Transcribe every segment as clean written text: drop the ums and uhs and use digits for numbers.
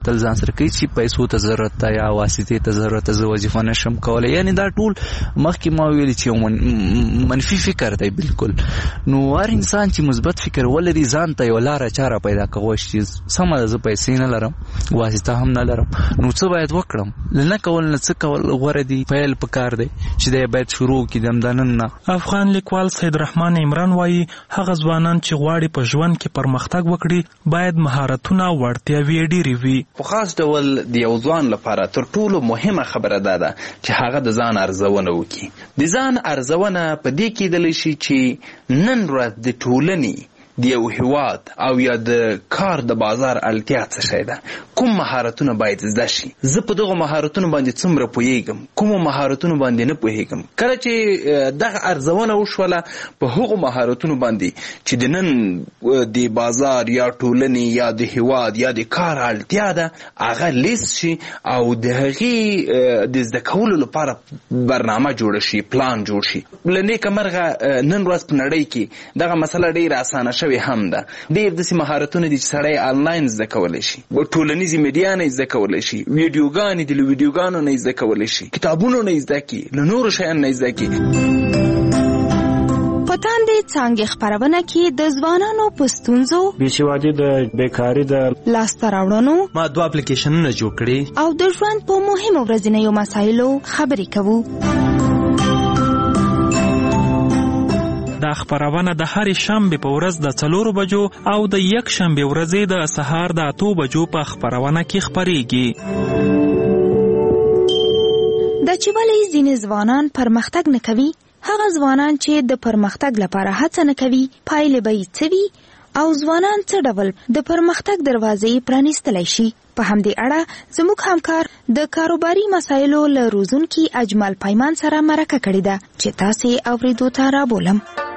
تل ځان سره کوي چې پیسو ته ضرورت ده یا واسطې ته ضرورت ده، زه وظیفه نشم کولی. یعنی دا ټول مخکې ما ویلي چې منفي فکر دی بالکل. نو هر انسان چې مثبت فکر ولري ځان ته یو لاره چاره پیدا کوي چې سمه ده، زه پیسې نه لرم، واسطه هم نه لرم، نو څه باید وکړم؟ نه کول نه څه کول غوره دي. پیل پکار دی چې دی باید شروع کړي د همدنن نه. افغان لیکوال سید رحمان عمران وایي هغه ځوانان چې غواړي په ژوند کې پرمختګ وکړي باید مهارتونه او وړتیاوې ډېرې وي. په خاص ډول د یو ځوان لپاره تر ټولو مهمه خبره ده چې هغه د ځان ارزونه وکړي. د ځان ارزونه په دې کېدلی شي چې نن ورځ د ټولنې د یو هیواد او یا د کار د بازار اړتیا څه شی ده، کوم مهارتونه باید زده شي، زه په دغه مهارتونو باندې څومره پوهیږم، کوم مهارتونو باندې نه پوهیږم. کله چې دغه ارزونه وشوله په هغو مهارتونو باندې چې د نن د بازار یا ټولنې یا د هیواد یا د کار اړتیا ده هغه لیست شي او د هغې د زده کولو لپاره برنامه جوړه شي، پلان جوړ شي. له نیکه مرغه نن ورځ په نړۍ کې دغه مسله ډېره اسانه شوې هم ده. ډېر داسې مهارتونه دي چې سړی آنلاین زده کولی شي، ټولنیزې میډیا نه زده کولی شي، ویډیوګانې دي له ویډیوګانو نه زده کولی شي، کتابونو نه زده کړي، له نورو شیانو نه زده کړي. په تاندې څانګې خپرونه کې د ځوانانو په ستونزو، بېسوادي د بیکاري د لاسته راوړنو، ما 2 اپلیکیشنونه جوړ کړي او د ژوند په مهمو ورځنیو مسایلو خبرې کوو. دا خپرونه د هرې شنبې په ورځ د 4 بجو او د یک شنبې ورځې د سهار د 8 بجو په خپرونه کې خپریږي. د چې ولې ځینې ځوانان پرمختګ نه کوي، هغه ځوانان چې د پرمختګ لپاره هڅه نه کوي پایلې به یې څه وي او ځوانان څه ډول د پرمختګ دروازې پرانیستلی شي. په همدې اړه زموږ همکار د کاروباري مسایلو له روزونکي اجمل پیمان سره مرکه کړې ده چې تاسې اورېدو ته رابولم.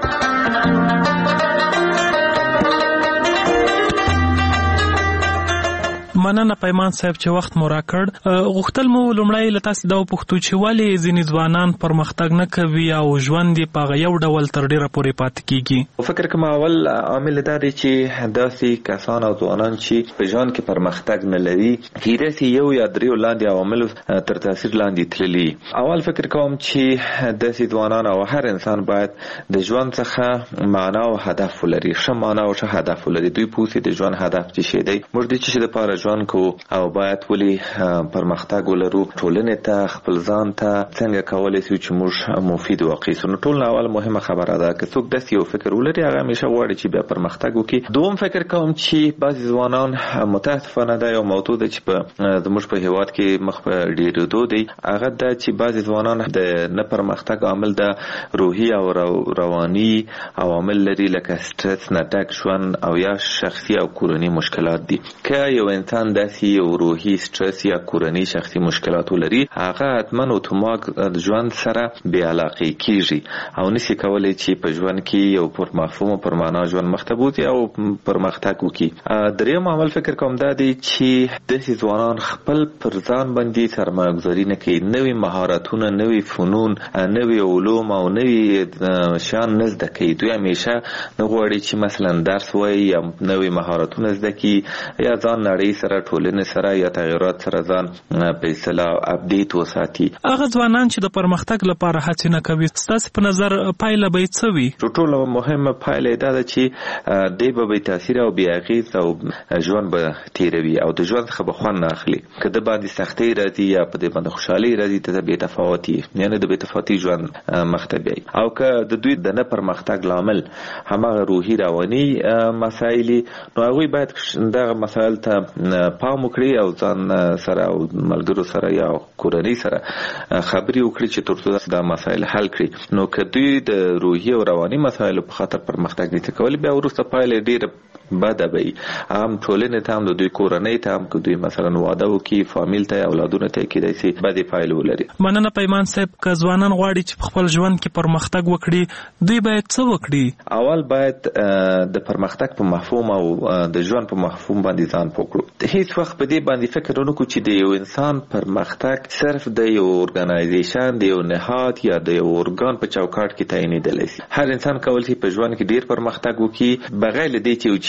مننه پیمان صاحب چې وخت مو راکړ. غوښتل مو لومړی له تاسو دا وپوښتو چې ولې ځینې ځوانان پرمختګ نه کوي او ژوند یې په یو ډول تر ډېره پورې پاتې کیږي؟ فکر کوم اول عامل دا دی چې داسې کسان او ځوانان چې په ژوند کې پرمختګ نه لري کیدای شي یو یا درې لاندې عواملو تر تاثیر لاندې تللي. اول فکر کوم چې داسې ځوانان او هر انسان باید د ژوند څخه معنا او هدف ولري، ښه معنا او ښه هدف ولري. دوی پوهیږي د ژوند هدف څه شی دی، موږ د څه لپاره ژوند کوو او باید ولې پرمختګ ولرو، ټولنې ته خپل ځان ته څنګه کولی شو چې موږ مفید واقع سو. نو ټول اول مهمه خبره ده که څوک داسې یو فکر ولري هغه همیشه غواړي چې بیا پرمختګ وکړي. دوم فکر کوم چې بعضې ځوانان متاسفانه دا یو موضوع ده چې زموږ په هیواد کې مخ په ډېرېدو دی، هغه ده چې بعضې ځوانان د نه پرمختګ عامل د روحي او رواني عوامل لري لکه سټرس نه ډک ژوند او یا شخصي او کورني مشکلات دي. که یو انسان داسې یو روحي سټرس یا کورني شخصي مشکلات ولري هغه حتما اتومات ژوند سره بې علاقې کیږي او نشي کولی چې په ژوند کې یو پر مفهوم او پر معنا ژوند مخته بوځي او پرمختګ وکړي. دریم عامل فکر کوم دا دی چې داسې ځوانان خپل پر ځان باندې سرمایه‌ګذاري نه کوي، نوي مهارتونه، نوي فنون، نوي علوم او نوي شیان نه زده کوي. دوی همیشه نه غواړي چې مثلا درس وایي یا نوي مهارتونه زده کړي یا ځان نړۍ سره ټولنې سره یا تغیرات سره ځان په اصطلاح اپډیټ وساتي. هغه ځوانان چې د پرمختګ لپاره هڅې نه کوي ستاسو په نظر پایله به یې څه وي؟ ټولو مهمه پایله دا ده چې دی به بې تاثیر او بې اغېز او ژوند به تېروي او د ژوند څخه به خوند نه اخلي. که د باندې سختۍ راځي یا په دې باندې خوشحالۍ راځي ته بې تفاوتي، یعنې د بې تفاوتي ژوند مخته بیایي. او که د دوی د نه پرمختګ لامل هماغه روحي رواني مسایل نو هغوی باید دغه مسایل ته پام وکړي او ځان سره او ملګرو سره یا کورنۍ سره خبرې وکړي چې ترڅو دا مسایل حل کړي. نو که دوی د روحي او رواني مسایلو په خاطر پرمختګ نشي کولی بیا وروسته پایله ډېره بده به وي، هم ټولنې ته هم د دوی کورنۍ ته هم که دوی مثلا واده وکړي فامیل ته اولادونو ته کیدای شي بدې پایلې ولري. مننه پیمان صاحب. که ځوانان غواړي چې په خپل ژوند کې پرمختګ وکړي دوی باید څه وکړي؟ اول باید د پرمختګ په مفهوم او د ژوند په مفهوم باندې ځان پوه کړو. هیڅ وخت په دې باندې فکر ونه کړو چې د یو انسان پرمختګ صرف د یو ارګنایزیشن د یو نهاد یا د یو ارګان په چوکاټ کې تعینېدلی شي. هر انسان کولی شي په ژوند کې ډیر پرمختګ وکړي بغیر له دې چې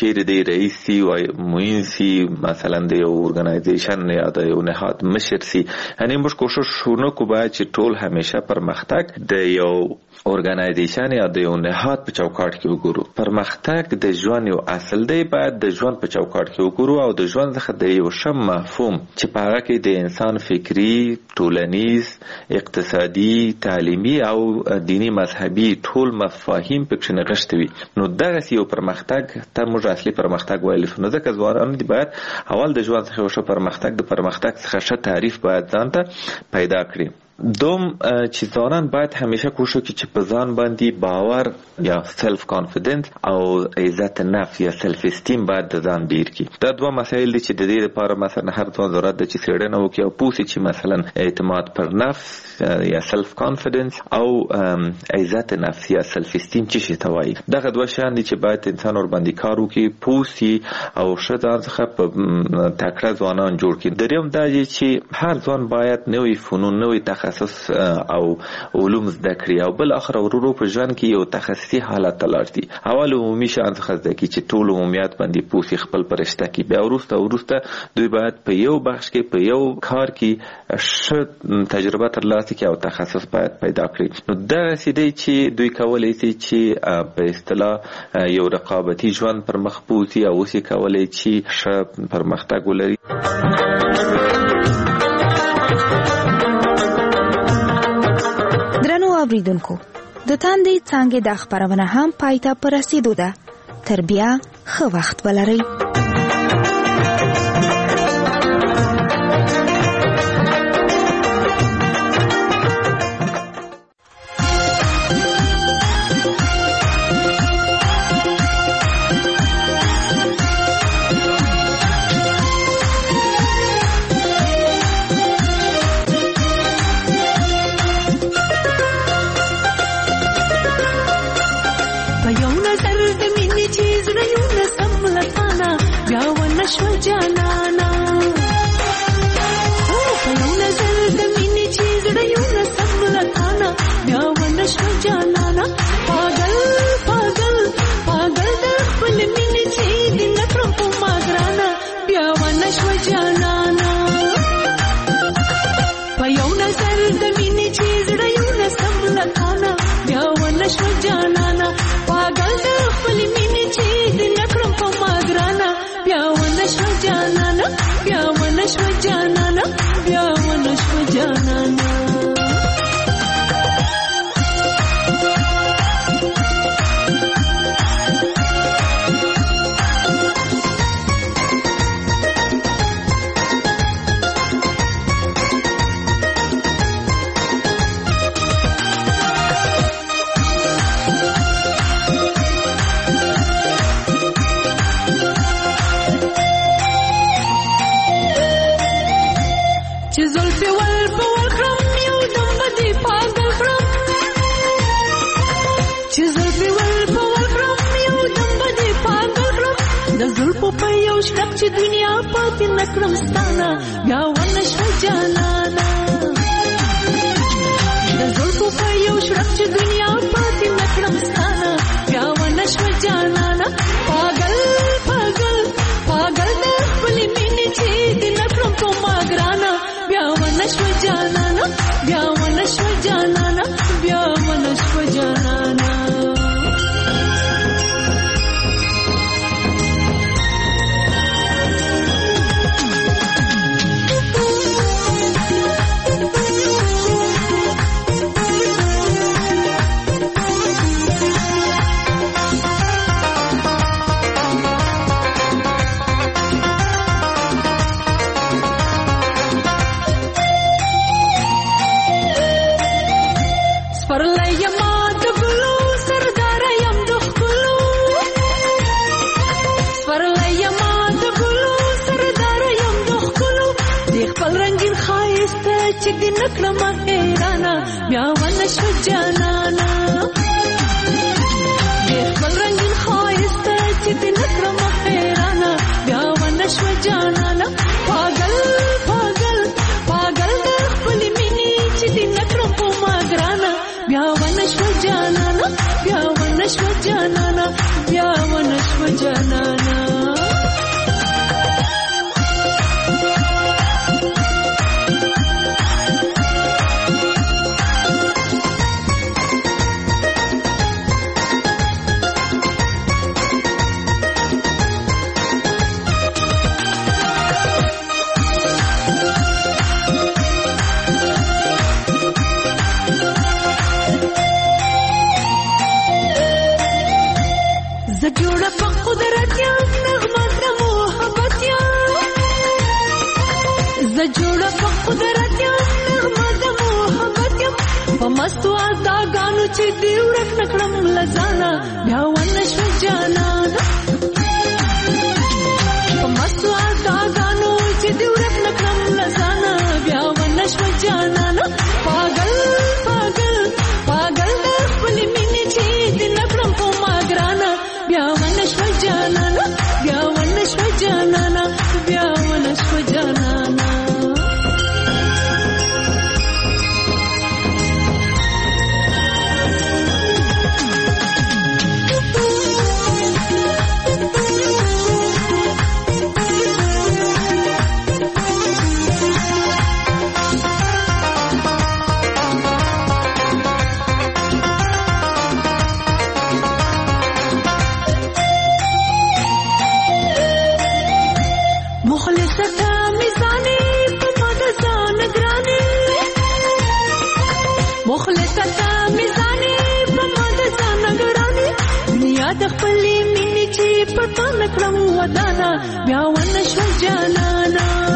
چیرې دی رئیس سي او معین سي مثلا د یو ارګنایزیشن یا د یو نهاد مشر سي. یعنی موږ کوشش وکړو باید چې ټول همیشه پرمختګ د یو ارګنایزیشن یا د یو نهاد په چوکاټ کې وګورو. پرمختګ د ژوند یو اصل دی، باید د ژوند په چوکاټ کې وګورو او د ژوند څخه د یو شم مفهوم چې په هغه کې د انسان فکری، ټولنیز، اقتصادي، تعلیمي او دینی مذهبي ټول مفاهیم پکې نغښتي وي. نو دغه یو پرمختګ ته موږ اصلي پرمختګ ویل شو. نو ځکه ځوانان دي باید اول د ژوند څخه ښه پرمختګ د پرمختګ څخه ښه تعریف باید ځان ته پیدا کړي. دوم چې ځوانان باید همیشه کوشش وکړي چې په ځان باندې باور یا سلف کانفیډنس او عزت نفس یا سلف استیم باید د ځان ډیر کړي. دا دوه مسایل دي چې د دې لپاره مثلا هر ځوان ضرورت ده چې څېړنه وکړي او پوه شي چې مثلا اعتماد پر نفس یا سلف کانفیډنس او عزت نفس یا سلف استیم څه شي ته وایي. دغه دوه شیان دي چې باید انسان ور باندې کار وکړي، پوه شي او ښه ځان څخه په تکړه ځوانان جوړ کړي. دریم دا دی چې هر ځوان باید نوي فنون، نوي تخصص او علوم زده کړي او بل اخر ورورو په ژوند کې یو تخصصي حالت ته لاړ شي. اول عمومي شیان څخه زده کړي چې ټول عمومیات باندې پوه خپل پرشته کې، بیا وروسته دوی باید په یو بخش کې په یو کار کې ښه تجربه ترلاسه کړي او تخصص باید پیدا کړي. نو دغسې دی چې دوی کولی شي چې په اصطلاح یو رقابتي ژوند پر مخ بوځي او اوس یې کولی چې ښه پرمختګ ولري. اوریدونکو د تاندې څانګې د خبرونه هم پای ته په رسیدو ده. تر بیا ښه وخت ولرئ. چې دنیا پاتې نکړم ستانه بیا ونشوه جانانه د زلفو په یو شړک چې دنیا پاتې نکړم ستانه بیا ونشوه جانانه پاگل پاگل پاگل د خپلې مینې چې دې نکړم په ما ګرانه بیا ونشوه جانانه بیا ونشوه جانانه بیا ونشوه جانانه چې دې نکړم حیرانه بیا ونشوه جانانه ډېر خپل رنګین ښایسته چې دې نکړم حیرانه بیا ونشوه جانانه پاگل پاگل پاگل د خپلې مینې چې دې نکړم په ما ګرانه بیا ونشوه جانانه بیا ونشوه جانانه بیا ونشوه جانانه ز جوړه په قدرت یم نغمه د محبت یم په مستو اداګانو چې دی ورک نکړم لزانا بیا ونه شوه جانانا په مستو اداګانو چې دی ورک نکړم لزانا بیا ونه شوه جانانا پاگل پاگل پاگل د خپلې مینې چې دی نکړم په ما ګرانه بیا ونه شوه جانانا بیا ونه شوه جانانا بیا ونه شوه جانانا د خپلې مینې چې پتا نکړم ودانا بیا ونه شوه جانانا